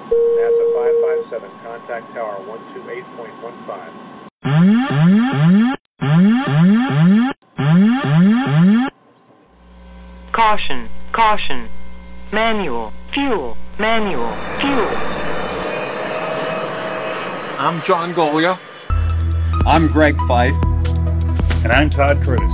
NASA 557, contact tower 128.15. Caution, caution. Manual, fuel, manual, fuel. I'm John Golia. I'm Greg Fife. And I'm Todd Curtis.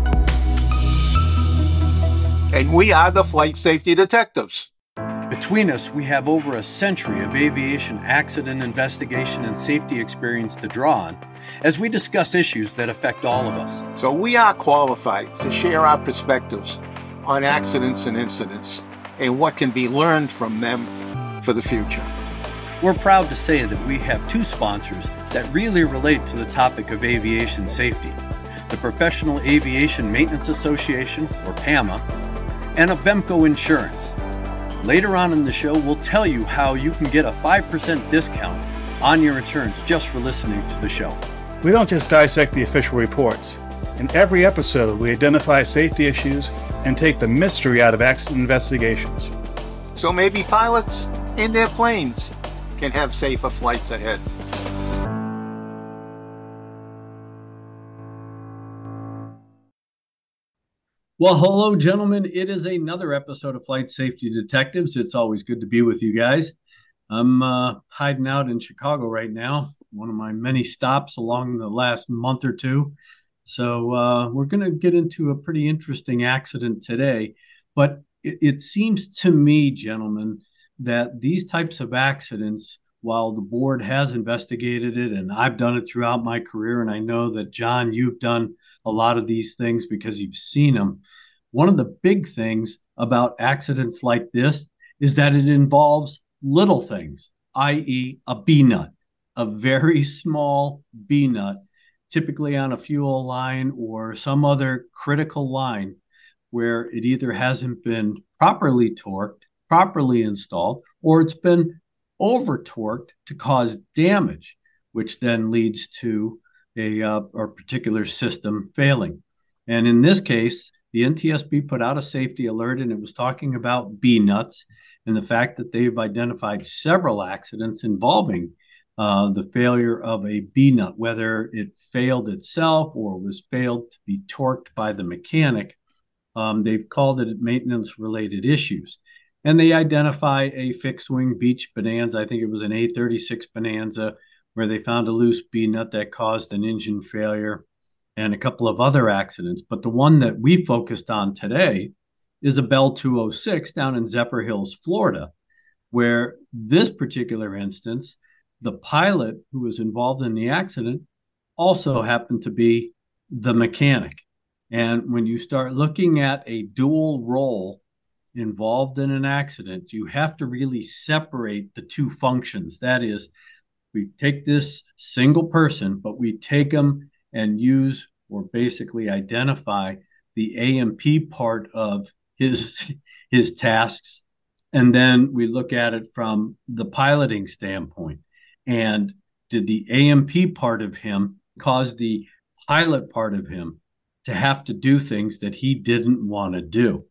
And we are the Flight Safety Detectives. Between us, we have over a century of aviation accident investigation and safety experience to draw on as we discuss issues that affect all of us. So we are qualified to share our perspectives on accidents and incidents and what can be learned from them for the future. We're proud to say that we have two sponsors that really relate to the topic of aviation safety: the Professional Aviation Maintenance Association, or PAMA, and Avemco Insurance. Later on in the show, we'll tell you how you can get a 5% discount on your insurance just for listening to the show. We don't just dissect the official reports. In every episode, we identify safety issues and take the mystery out of accident investigations. So maybe pilots and their planes can have safer flights ahead. Well, hello, gentlemen. It is another episode of Flight Safety Detectives. It's always good to be with you guys. I'm hiding out in Chicago right now, one of my many stops along the last month or two. So we're going to get into a pretty interesting accident today. But it seems to me, gentlemen, that these types of accidents, while the board has investigated it, and I've done it throughout my career, and I know that, John, you've done a lot of these things because you've seen them. One of the big things about accidents like this is that it involves little things, i.e. a B-nut, a very small B-nut, typically on a fuel line or some other critical line where it either hasn't been properly torqued, properly installed, or it's been over-torqued to cause damage, which then leads to a particular system failing. And in this case, the NTSB put out a safety alert, and it was talking about B-nuts and the fact that they've identified several accidents involving the failure of a B-nut, whether it failed itself or was failed to be torqued by the mechanic. They've called it maintenance-related issues. And they identify a fixed-wing Beech Bonanza, I think it was an A36 Bonanza, where they found a loose B-nut that caused an engine failure and a couple of other accidents. But the one that we focused on today is a Bell 206 down in Zephyrhills, Florida, where this particular instance, the pilot who was involved in the accident also happened to be the mechanic. And when you start looking at a dual role involved in an accident, you have to really separate the two functions. That is, we take this single person, but we take them and use or basically identify the A&P part of his tasks. And then we look at it from the piloting standpoint. And did the A&P part of him cause the pilot part of him to have to do things that he didn't want to do?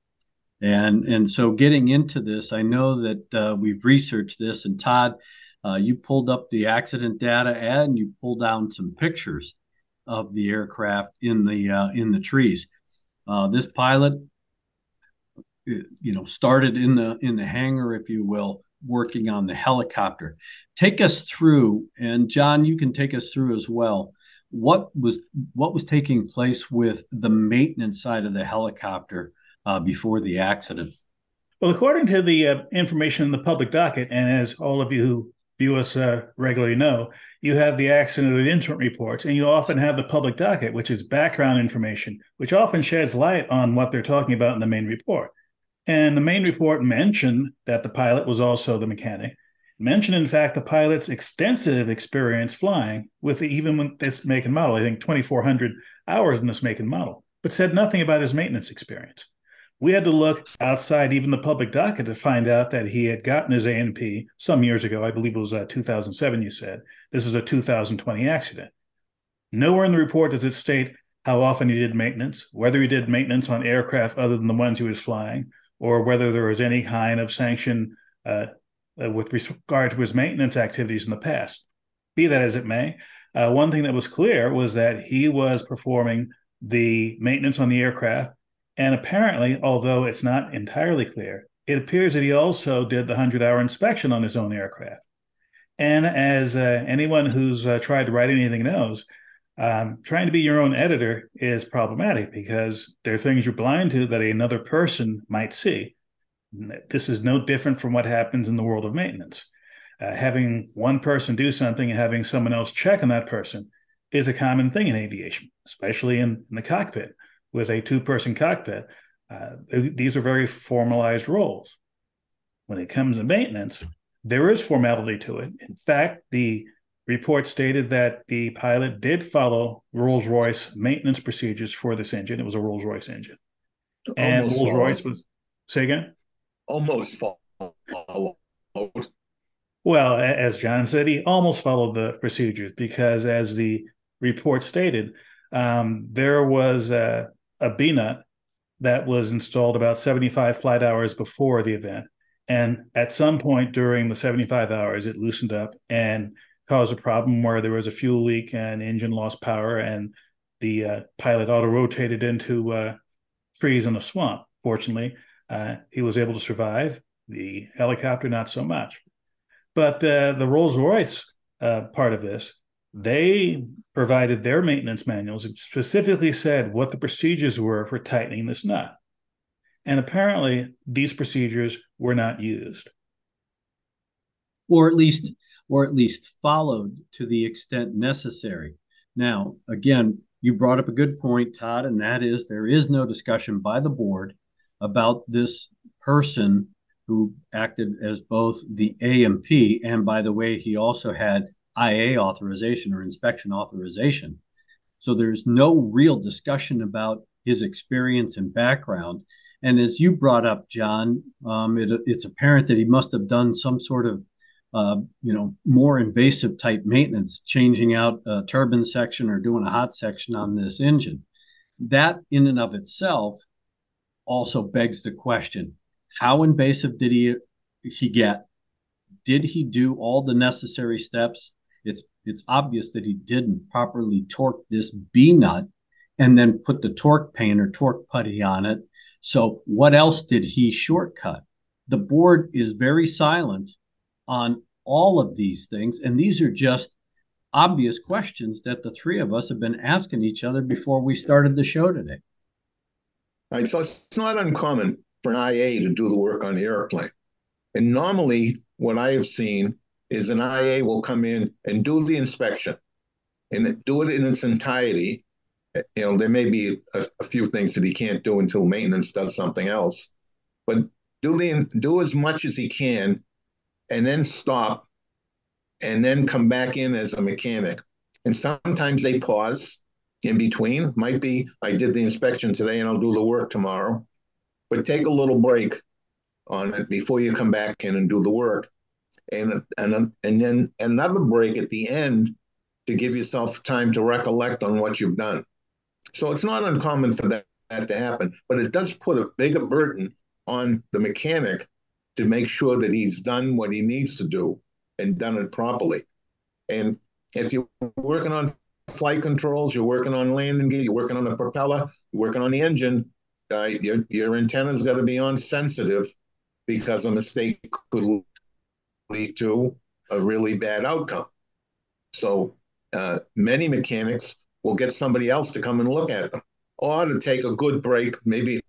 And so getting into this, I know that we've researched this, and Todd, you pulled up the accident data and you pulled down some pictures of the aircraft in the trees. This pilot, started in the hangar, if you will, working on the helicopter. Take us through, and John, you can take us through as well. What was taking place with the maintenance side of the helicopter before the accident? Well, according to the information in the public docket, and as all of you who view us regularly know, you have the accident or the incident reports, and you often have the public docket, which is background information, which often sheds light on what they're talking about in the main report. And the main report mentioned that the pilot was also the mechanic, mentioned, in fact, the pilot's extensive experience flying with this make and model, I think 2,400 hours in this make and model, but said nothing about his maintenance experience. We had to look outside even the public docket to find out that he had gotten his A&P some years ago. I believe it was 2007, you said. This is a 2020 accident. Nowhere in the report does it state how often he did maintenance, whether he did maintenance on aircraft other than the ones he was flying, or whether there was any kind of sanction with regard to his maintenance activities in the past. Be that as it may, one thing that was clear was that he was performing the maintenance on the aircraft. And apparently, although it's not entirely clear, it appears that he also did the 100-hour inspection on his own aircraft. And as anyone who's tried to write anything knows, trying to be your own editor is problematic because there are things you're blind to that another person might see. This is no different from what happens in the world of maintenance. Having one person do something and having someone else check on that person is a common thing in aviation, especially in the cockpit. With a two-person cockpit, these are very formalized roles. When it comes to maintenance, there is formality to it. In fact, the report stated that the pilot did follow Rolls-Royce maintenance procedures for this engine. It was a Rolls-Royce engine. And Rolls-Royce was, say again? Almost followed. Well, as John said, he almost followed the procedures because as the report stated, there was a B-nut that was installed about 75 flight hours before the event. And at some point during the 75 hours, it loosened up and caused a problem where there was a fuel leak and engine lost power, and the pilot auto-rotated into freeze in a swamp. Fortunately, he was able to survive. The helicopter, not so much. But the Rolls-Royce part of this, they provided their maintenance manuals and specifically said what the procedures were for tightening this nut. And apparently, these procedures were not used. Or at least followed to the extent necessary. Now, again, you brought up a good point, Todd, and that is there is no discussion by the board about this person who acted as both the A&P, and by the way, he also had IA authorization or inspection authorization. So there's no real discussion about his experience and background. And as you brought up, John, it's apparent that he must have done some sort of more invasive type maintenance, changing out a turbine section or doing a hot section on this engine. That in and of itself also begs the question, how invasive did he get? Did he do all the necessary steps? It's obvious that he didn't properly torque this B-nut and then put the torque paint or torque putty on it. So what else did he shortcut? The board is very silent on all of these things, and these are just obvious questions that the three of us have been asking each other before we started the show today. All right, so it's not uncommon for an IA to do the work on the airplane. And normally what I have seen is an IA will come in and do the inspection and do it in its entirety. There may be a few things that he can't do until maintenance does something else, but do as much as he can and then stop and then come back in as a mechanic. And sometimes they pause in between. Might be, I did the inspection today and I'll do the work tomorrow, but take a little break on it before you come back in and do the work. And then another break at the end to give yourself time to recollect on what you've done. So it's not uncommon for that to happen, but it does put a bigger burden on the mechanic to make sure that he's done what he needs to do and done it properly. And if you're working on flight controls, you're working on landing gear, you're working on the propeller, you're working on the engine, your antenna's got to be on sensitive because a mistake could lead to a really bad outcome. So many mechanics will get somebody else to come and look at them, or to take a good break, maybe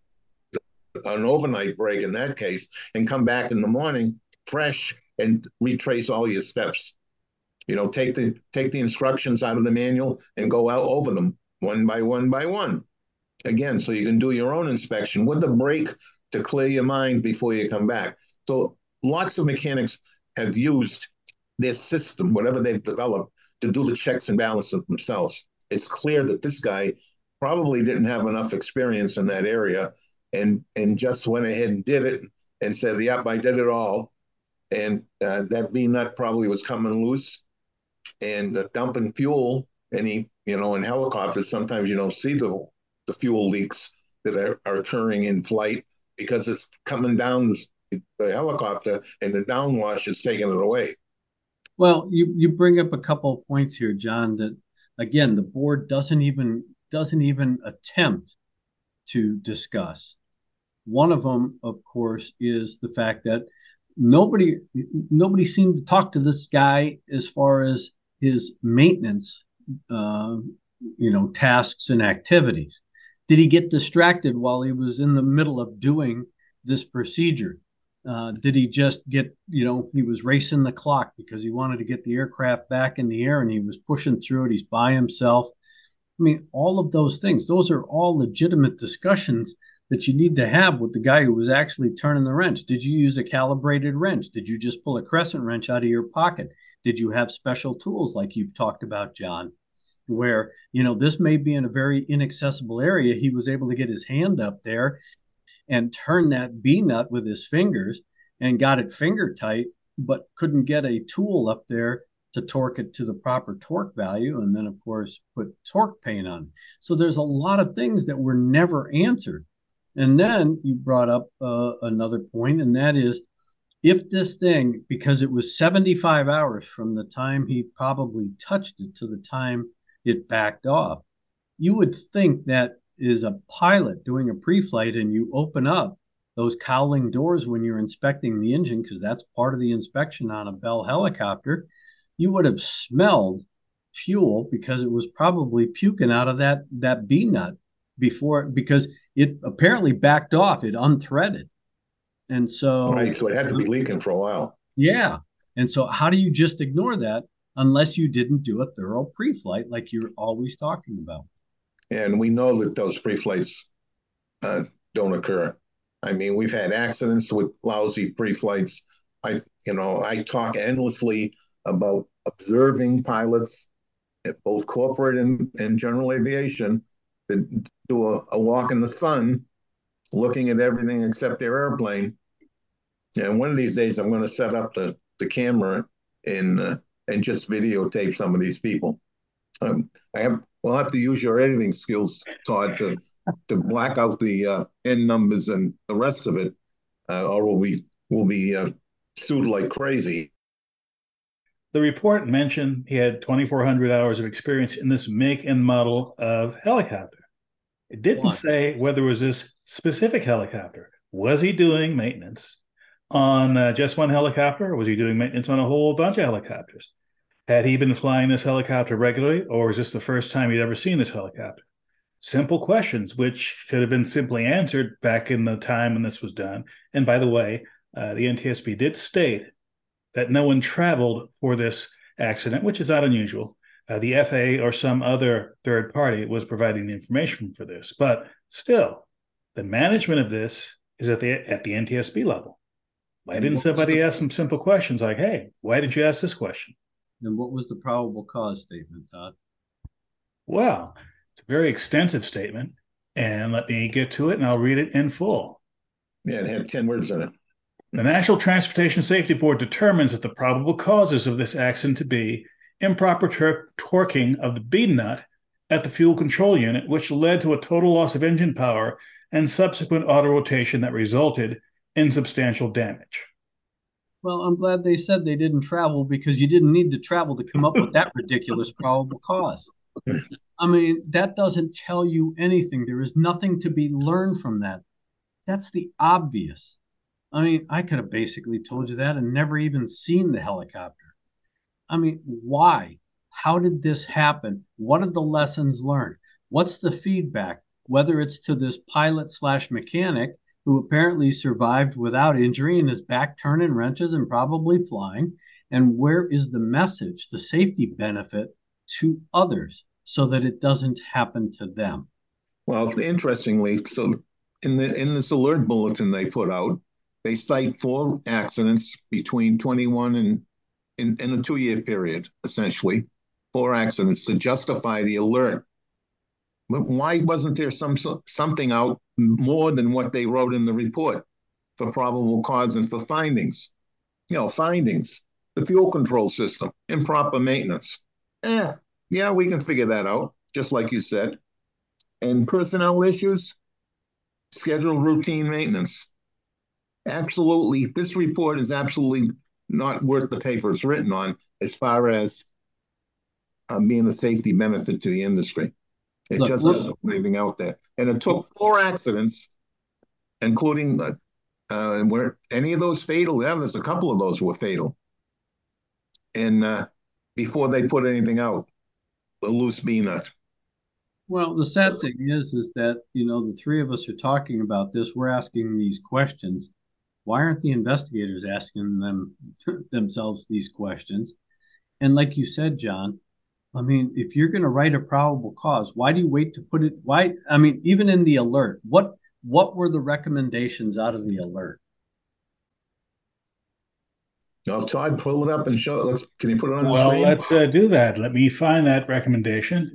an overnight break in that case, and come back in the morning fresh and retrace all your steps. Take the instructions out of the manual and go out over them one by one by one. Again, so you can do your own inspection with a break to clear your mind before you come back. So lots of mechanics have used their system, whatever they've developed, to do the checks and balances themselves. It's clear that this guy probably didn't have enough experience in that area and just went ahead and did it and said, yep, I did it all. And that B-nut probably was coming loose and dumping fuel. And in helicopters, sometimes you don't see the fuel leaks that are occurring in flight because it's coming down the helicopter, and the downwash is taking it away. Well, you bring up a couple of points here, John, that again the board doesn't even attempt to discuss. One of them, of course, is the fact that nobody seemed to talk to this guy as far as his maintenance, tasks and activities. Did he get distracted while he was in the middle of doing this procedure? Did he just get, he was racing the clock because he wanted to get the aircraft back in the air and he was pushing through it. He's by himself. I mean, all of those things, those are all legitimate discussions that you need to have with the guy who was actually turning the wrench. Did you use a calibrated wrench? Did you just pull a crescent wrench out of your pocket? Did you have special tools like you've talked about, John, where, this may be in a very inaccessible area. He was able to get his hand up there and turn that B nut with his fingers and got it finger tight, but couldn't get a tool up there to torque it to the proper torque value. And then, of course, put torque paint on. So there's a lot of things that were never answered. And then you brought up another point, and that is if this thing, because it was 75 hours from the time he probably touched it to the time it backed off, you would think that is a pilot doing a pre-flight and you open up those cowling doors when you're inspecting the engine, because that's part of the inspection on a Bell helicopter, you would have smelled fuel because it was probably puking out of that B nut before, because it apparently backed off, it unthreaded. And so Right, so it had to be leaking for a while. Yeah. And so how do you just ignore that unless you didn't do a thorough pre-flight like you're always talking about? And we know that those pre-flights don't occur. I mean, we've had accidents with lousy pre-flights. I talk endlessly about observing pilots, both corporate and general aviation, that do a walk in the sun, looking at everything except their airplane. And one of these days, I'm going to set up the camera and just videotape some of these people. We'll have to use your editing skills, Todd, to black out the end numbers and the rest of it, or we'll be sued like crazy. The report mentioned he had 2,400 hours of experience in this make and model of helicopter. It didn't say whether it was this specific helicopter. Was he doing maintenance on just one helicopter, or was he doing maintenance on a whole bunch of helicopters? Had he been flying this helicopter regularly, or was this the first time he'd ever seen this helicopter? Simple questions, which could have been simply answered back in the time when this was done. And by the way, the NTSB did state that no one traveled for this accident, which is not unusual. The FAA or some other third party was providing the information for this. But still, the management of this is at the NTSB level. Why didn't somebody ask some simple questions like, hey, why did you ask this question? And what was the probable cause statement, Todd? Well, it's a very extensive statement, and let me get to it, and I'll read it in full. Yeah, it had 10 words in it. The National Transportation Safety Board determines that the probable causes of this accident to be improper torquing of the B nut at the fuel control unit, which led to a total loss of engine power and subsequent auto rotation that resulted in substantial damage. Well, I'm glad they said they didn't travel, because you didn't need to travel to come up with that ridiculous probable cause. I mean, that doesn't tell you anything. There is nothing to be learned from that. That's the obvious. I mean, I could have basically told you that and never even seen the helicopter. I mean, why? How did this happen? What are the lessons learned? What's the feedback? Whether it's to this pilot/mechanic who apparently survived without injury and is back turning wrenches and probably flying, and where is the message, the safety benefit to others so that it doesn't happen to them? Well, interestingly, so in this alert bulletin they put out, they cite 4 accidents between 21 and in a 2-year period, essentially, 4 accidents to justify the alert. But why wasn't there something out more than what they wrote in the report for probable cause and for findings? Findings, the fuel control system, improper maintenance. Yeah, we can figure that out, just like you said. And personnel issues, scheduled routine maintenance. absolutely, this report is absolutely not worth the paper it's written on as far as being a safety benefit to the industry. It just doesn't put anything out there. And it took 4 accidents, including where any of those fatal. Yeah, there's a couple of those were fatal. And before they put anything out, a loose bee nut. Well, the sad thing is that, the three of us are talking about this. We're asking these questions. Why aren't the investigators asking themselves these questions? And like you said, John, I mean, if you're going to write a probable cause, why do you wait to put it? Why? I mean, even in the alert, what were the recommendations out of the alert? I'll Todd, pull it up and show it. Can you put it on the Well, screen? let's do that. Let me find that recommendation.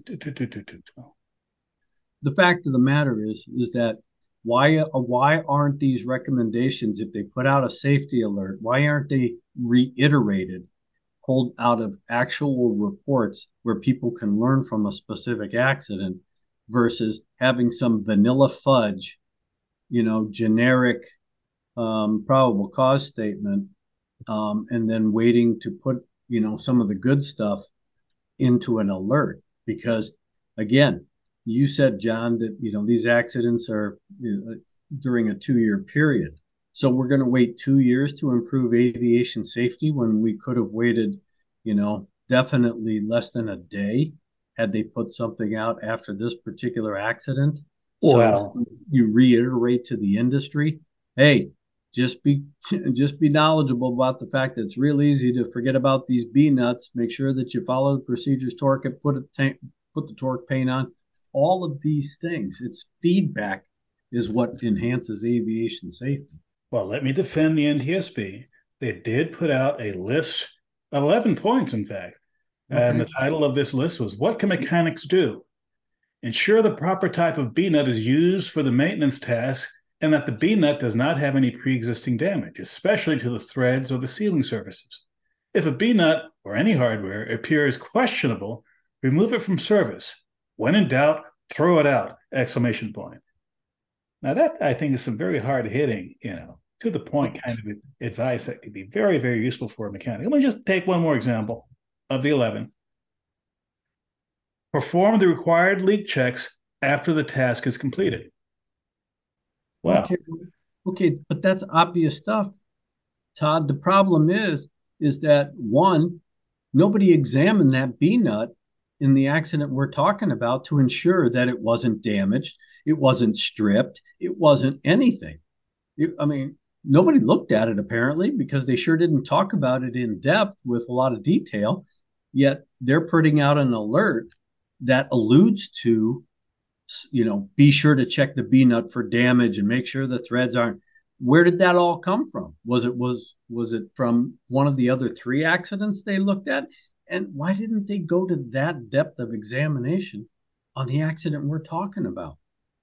The fact of the matter is that why aren't these recommendations, if they put out a safety alert, why aren't they reiterated, pulled out of actual reports where people can learn from a specific accident versus having some vanilla fudge, generic probable cause statement, and then waiting to put, some of the good stuff into an alert? Because again, you said, John, that, these accidents are during a 2-year period. So we're going to wait 2 years to improve aviation safety when we could have waited, definitely less than a day had they put something out after this particular accident. Well, so you reiterate to the industry, hey, just be knowledgeable about the fact that it's real easy to forget about these bee nuts. Make sure that you follow the procedures, torque it, put the torque paint on. All of these things, it's feedback is what enhances aviation safety. Well, let me defend the NTSB. They did put out a list, 11 points, in fact. Okay. And the title of this list was, What Can Mechanics Do? Ensure the proper type of bee nut is used for the maintenance task and that the bee nut does not have any pre-existing damage, especially to the threads or the sealing surfaces. If a bee nut or any hardware appears questionable, remove it from service. When in doubt, throw it out! ! Now that, I think, is some very hard-hitting, to the point kind of advice that could be very, very useful for a mechanic. Let me just take one more example of the 11. Perform the required leak checks after the task is completed. Wow. Okay, but that's obvious stuff, Todd. The problem is that, one, nobody examined that bee nut in the accident we're talking about to ensure that it wasn't damaged, it wasn't stripped, it wasn't anything. Nobody looked at it apparently, because they sure didn't talk about it in depth with a lot of detail, yet they're putting out an alert that alludes to, be sure to check the bee nut for damage and make sure the threads aren't. Where did that all come from? Was it from one of the other 3 accidents they looked at? And why didn't they go to that depth of examination on the accident we're talking about?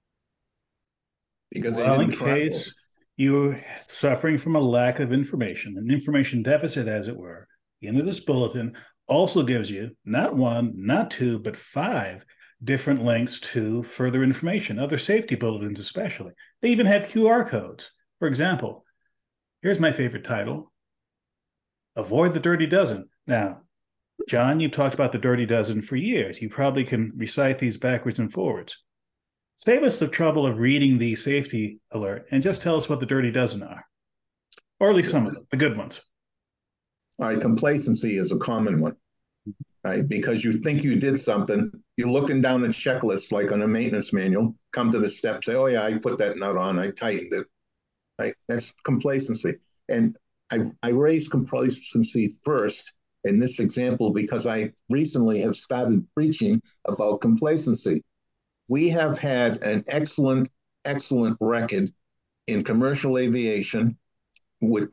Because in case you're suffering from a lack of information, an information deficit, as it were, the end of this bulletin also gives you not 1, not 2, but 5 different links to further information, other safety bulletins especially. They even have QR codes. For example, here's my favorite title, Avoid the Dirty Dozen. Now, John, you've talked about the Dirty Dozen for years. You probably can recite these backwards and forwards. Save us the trouble of reading the safety alert and just tell us what the Dirty Dozen are, or at least some of them, the good ones. All right, complacency is a common one, right? Because you think you did something, you're looking down a checklist like on a maintenance manual, come to the step, say, oh yeah, I put that nut on, I tightened it, right? That's complacency. And I raised complacency first in this example because I recently have started preaching about complacency. We have had an excellent record in commercial aviation with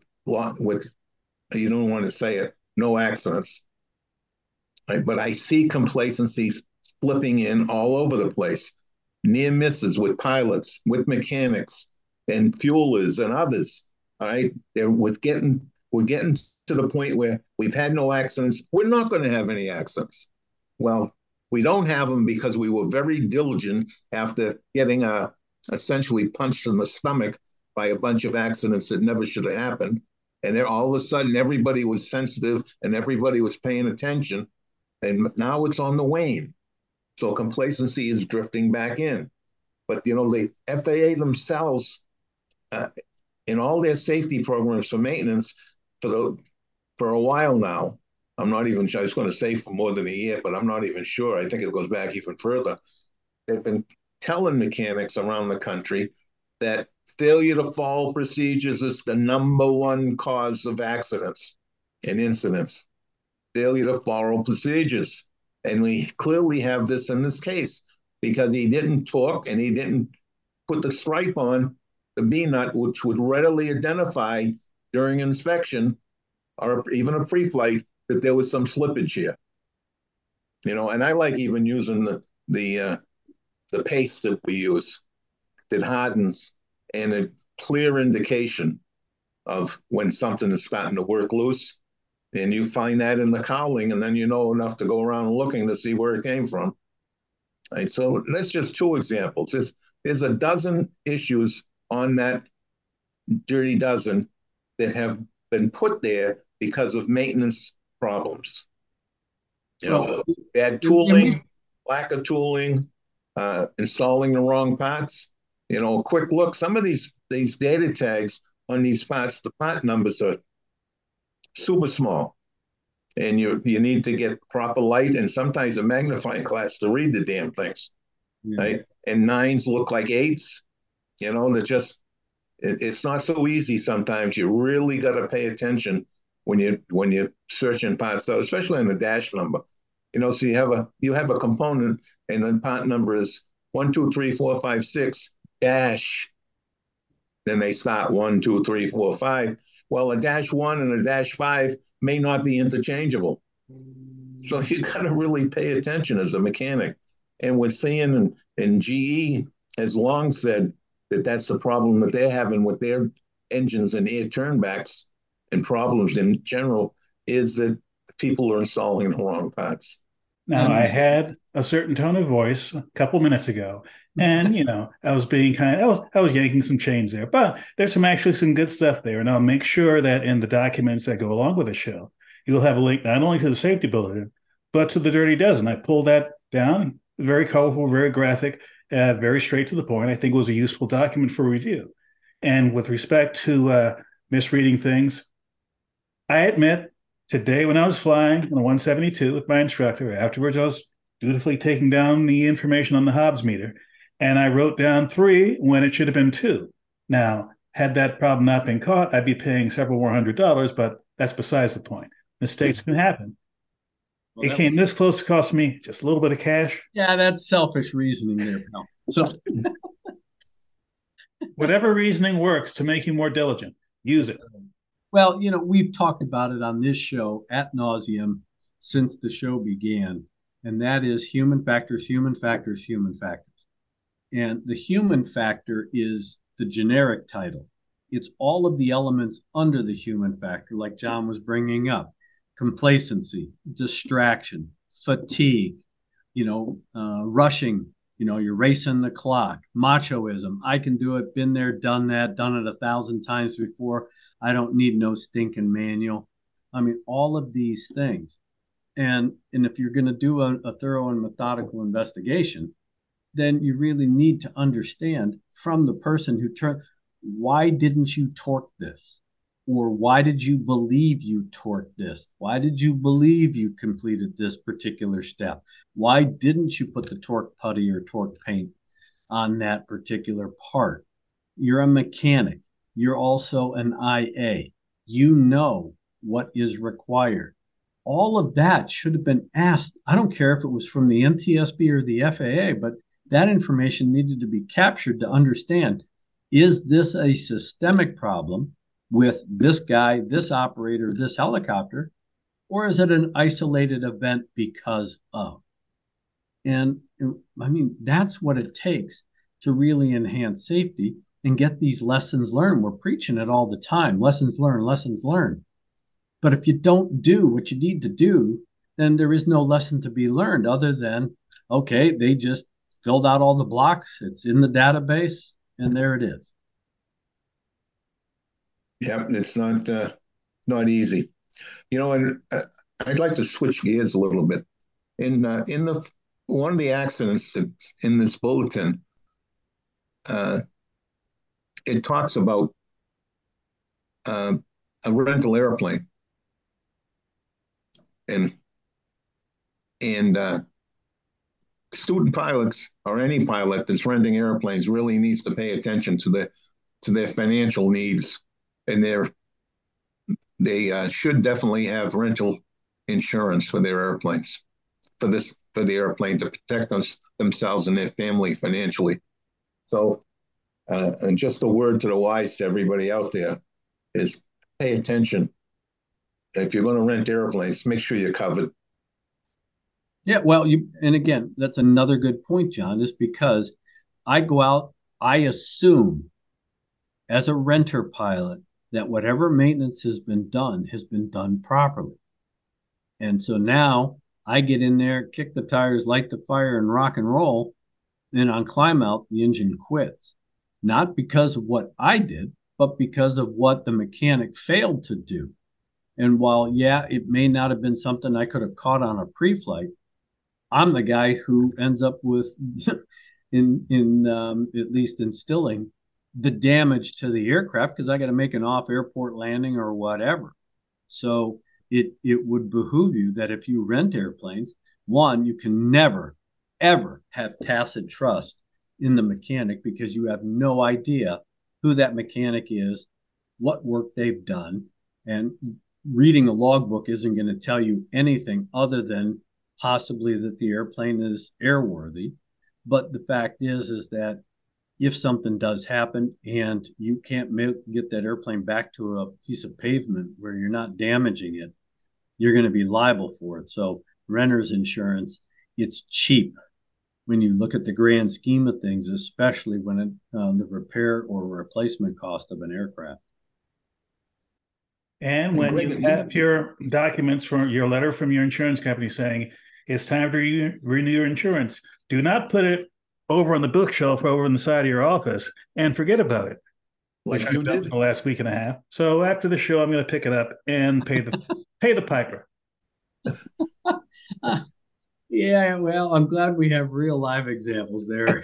you don't want to say it, no accidents. Right? But I see complacency slipping in all over the place. Near misses with pilots, with mechanics, and fuelers and others. All right, we're getting to the point where we've had no accidents. We're not going to have any accidents. Well, we don't have them because we were very diligent after getting essentially punched in the stomach by a bunch of accidents that never should have happened. And then all of a sudden, everybody was sensitive and everybody was paying attention. And now it's on the wane. So complacency is drifting back in. But, the FAA themselves, in all their safety programs for maintenance for a while now, I'm not even sure, I was going to say for more than a year, but I'm not even sure. I think it goes back even further. They've been telling mechanics around the country that failure to follow procedures is the number one cause of accidents and incidents. Failure to follow procedures. And we clearly have this in this case because he didn't talk and he didn't put the stripe on the B-nut, which would readily identify during inspection or even a pre-flight that there was some slippage here. And I like even using the paste that we use that hardens and a clear indication of when something is starting to work loose. And you find that in the cowling, and then you know enough to go around looking to see where it came from. Right, so that's just two examples. There's a dozen issues on that dirty dozen that have been put there because of maintenance problems. Bad tooling, lack of tooling, installing the wrong parts. A quick look. Some of these data tags on these parts, the part numbers are super small, and you need to get proper light and sometimes a magnifying glass to read the damn things. Right? And 9s look like 8s. They're just it's not so easy sometimes. You really got to pay attention when you're searching parts out, especially on the dash number. So you have a component and the part number is 1, 2, 3, 4, 5, 6 dash. Then they start 1, 2, 3, 4, 5. Well, a -1 and a -5 may not be interchangeable. So you got to really pay attention as a mechanic. And we're seeing, and GE has long said that that's the problem that they're having with their engines and air turnbacks and problems in general, is that people are installing the wrong parts. Now, I had a certain tone of voice a couple minutes ago, and I was being I was yanking some chains there, but there's actually some good stuff there, and I'll make sure that in the documents that go along with the show, you'll have a link not only to the safety bulletin, but to the Dirty Dozen. I pulled that down, very colorful, very graphic, very straight to the point. I think it was a useful document for review. And with respect to misreading things, I admit, today when I was flying on the 172 with my instructor, afterwards I was dutifully taking down the information on the Hobbs meter, and I wrote down 3 when it should have been 2. Now, had that problem not been caught, I'd be paying several more $100s, but that's besides the point. Mistakes can happen. Well, it came this close to cost me just a little bit of cash. Yeah, that's selfish reasoning there, pal. So whatever reasoning works to make you more diligent, use it. Well, we've talked about it on this show ad nauseum since the show began, and that is human factors, human factors, human factors. And the human factor is the generic title. It's all of the elements under the human factor, like John was bringing up: complacency, distraction, fatigue, rushing, you're racing the clock, machoism. I can do it, been there, done that, done it 1,000 times before. I don't need no stinking manual. I mean, all of these things. And if you're going to do a thorough and methodical investigation, then you really need to understand from the person who why didn't you torque this? Or why did you believe you torqued this? Why did you believe you completed this particular step? Why didn't you put the torque putty or torque paint on that particular part? You're a mechanic. You're also an IA. You know what is required. All of that should have been asked. I don't care if it was from the NTSB or the FAA, but that information needed to be captured to understand, is this a systemic problem with this guy, this operator, this helicopter, or is it an isolated event because of? And I mean, that's what it takes to really enhance safety and get these lessons learned. We're preaching it all the time. Lessons learned, lessons learned. But if you don't do what you need to do, then there is no lesson to be learned other than, okay, they just filled out all the blocks. It's in the database, and there it is. Yeah, it's not easy. And I'd like to switch gears a little bit. In the one of the accidents that's in this bulletin, uh, it talks about uh, a rental airplane, and and student pilots or any pilot that's renting airplanes really needs to pay attention to their financial needs, and they should definitely have rental insurance for their airplanes for the airplane to protect themselves and their family financially. So, and just a word to the wise to everybody out there is pay attention. If you're going to rent airplanes, make sure you're covered. Yeah, well, and again, that's another good point, John, is because I go out, I assume as a renter pilot that whatever maintenance has been done properly. And so now I get in there, kick the tires, light the fire, and rock and roll. And on climb out, the engine quits. Not because of what I did, but because of what the mechanic failed to do. And while, yeah, it may not have been something I could have caught on a pre-flight, I'm the guy who ends up with, at least instilling the damage to the aircraft because I got to make an off-airport landing or whatever. So it would behoove you that if you rent airplanes, one, you can never, ever have tacit trust in the mechanic because you have no idea who that mechanic is, what work they've done, and reading a logbook isn't going to tell you anything other than possibly that the airplane is airworthy. But the fact is that if something does happen and you can't get that airplane back to a piece of pavement where you're not damaging it, you're going to be liable for it. So renter's insurance, it's cheap when you look at the grand scheme of things, especially when the repair or replacement cost of an aircraft. And when you have your documents from your letter from your insurance company saying it's time to renew your insurance, do not put it over on the bookshelf over on the side of your office and forget about it, which I've done for the last week and a half. So after the show, I'm going to pick it up and pay the piper. Yeah, well, I'm glad we have real live examples there.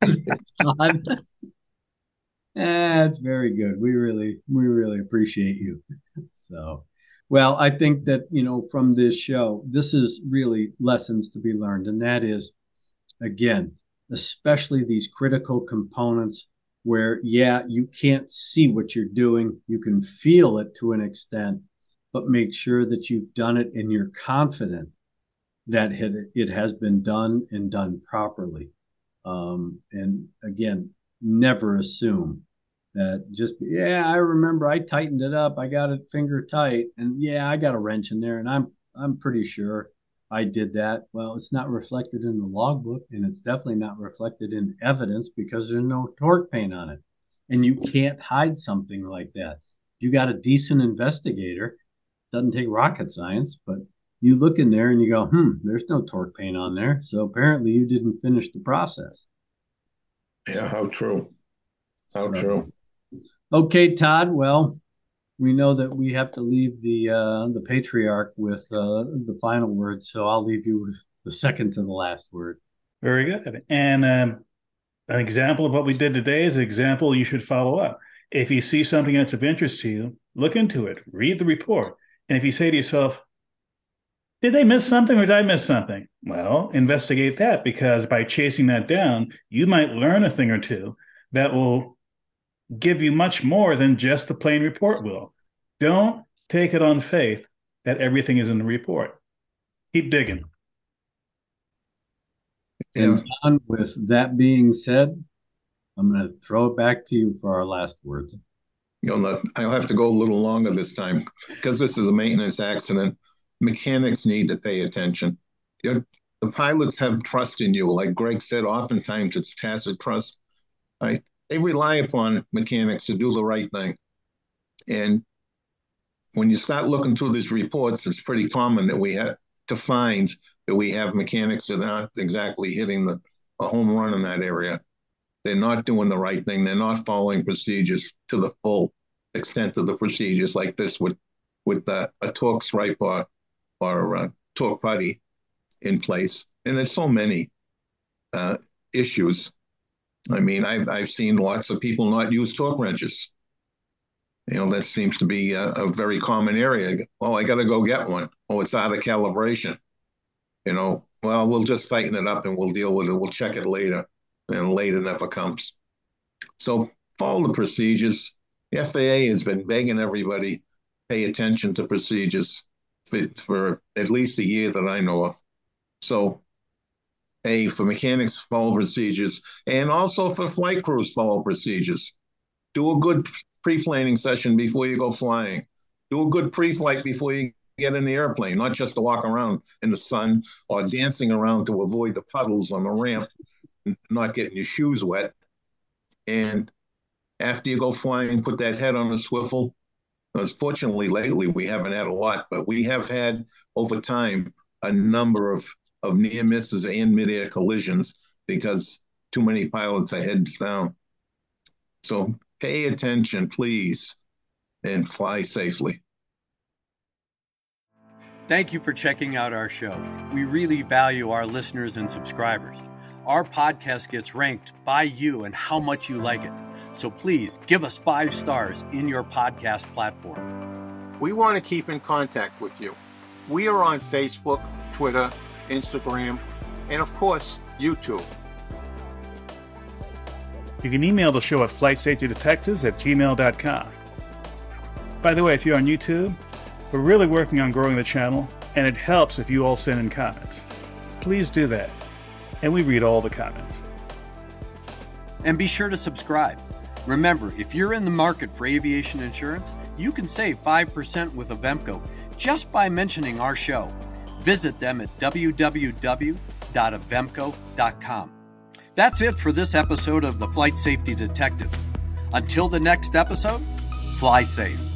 That's very good. We really appreciate you. So, well, I think that, from this show, this is really lessons to be learned. And that is, again, especially these critical components where, yeah, you can't see what you're doing. You can feel it to an extent, but make sure that you've done it and you're confident that it has been done and done properly. And again, never assume that I remember I tightened it up. I got it finger tight and yeah, I got a wrench in there and I'm pretty sure I did that. Well, it's not reflected in the logbook and it's definitely not reflected in evidence because there's no torque paint on it. And you can't hide something like that. You got a decent investigator, doesn't take rocket science, but you look in there and you go, there's no torque paint on there. So apparently you didn't finish the process. Yeah, how true. How true. Okay, Todd. Well, we know that we have to leave the patriarch with the final word. So I'll leave you with the second to the last word. Very good. And an example of what we did today is an example you should follow up. If you see something that's of interest to you, look into it, read the report. And if you say to yourself, did they miss something or did I miss something? Well, investigate that because by chasing that down, you might learn a thing or two that will give you much more than just the plain report will. Don't take it on faith that everything is in the report. Keep digging. And John, with that being said, I'm going to throw it back to you for our last words. I'll have to go a little longer this time because this is a maintenance accident. Mechanics need to pay attention. The pilots have trust in you. Like Greg said, oftentimes it's tacit trust. Right? They rely upon mechanics to do the right thing. And when you start looking through these reports, it's pretty common that we have to find that we have mechanics that aren't exactly hitting a home run in that area. They're not doing the right thing. They're not following procedures to the full. extent of the procedures like this with a torque stripe or torque putty in place. And there's so many issues. I mean, I've seen lots of people not use torque wrenches. That seems to be a very common area. Oh, I got to go get one. Oh, it's out of calibration. Well, we'll just tighten it up and we'll deal with it. We'll check it later, and later never comes. So follow the procedures. The FAA has been begging everybody pay attention to procedures for at least a year that I know of. So, for mechanics, follow procedures, and also for flight crews, follow procedures. Do a good pre-planning session before you go flying. Do a good pre-flight before you get in the airplane, not just to walk around in the sun or dancing around to avoid the puddles on the ramp, not getting your shoes wet. And after you go flying, put that head on a swivel. Fortunately, lately, we haven't had a lot, but we have had, over time, a number of near misses and mid-air collisions because too many pilots are heads down. So pay attention, please, and fly safely. Thank you for checking out our show. We really value our listeners and subscribers. Our podcast gets ranked by you and how much you like it. So please give us 5 stars in your podcast platform. We want to keep in contact with you. We are on Facebook, Twitter, Instagram, and of course, YouTube. You can email the show at flightsafetydetectives@gmail.com. By the way, if you're on YouTube, we're really working on growing the channel, and it helps if you all send in comments. Please do that, and we read all the comments. And be sure to subscribe. Remember, if you're in the market for aviation insurance, you can save 5% with Avemco just by mentioning our show. Visit them at www.avemco.com. That's it for this episode of the Flight Safety Detective. Until the next episode, fly safe.